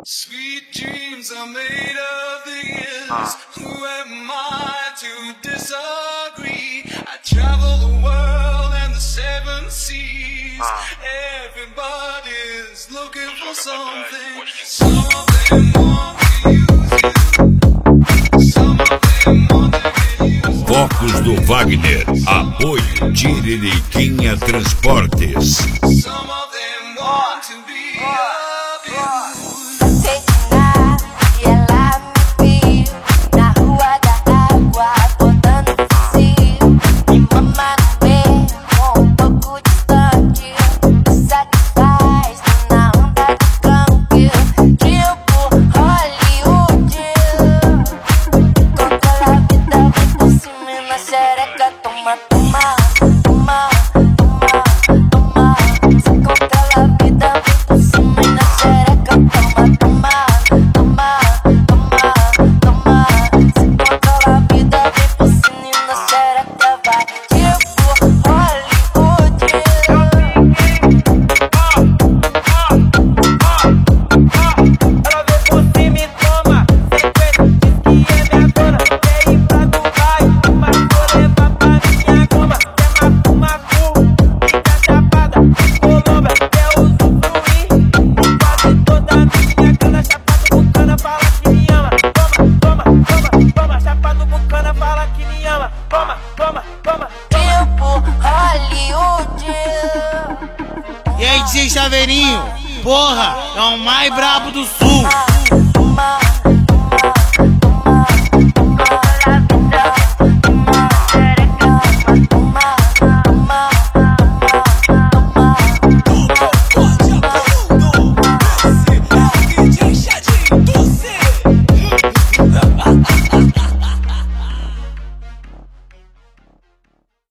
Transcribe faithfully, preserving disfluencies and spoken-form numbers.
Sweet dreams are made of this. Who am I to disagree? I travel the world and the seven seas. Everybody's looking for something. Some of them want to use it. Some of them want to get used. Focos do Wagner. Apoio Tiririquinha Transportes. Some of them want to be abused. E aí, D J Chaveirinho, porra, é o mais brabo do sul.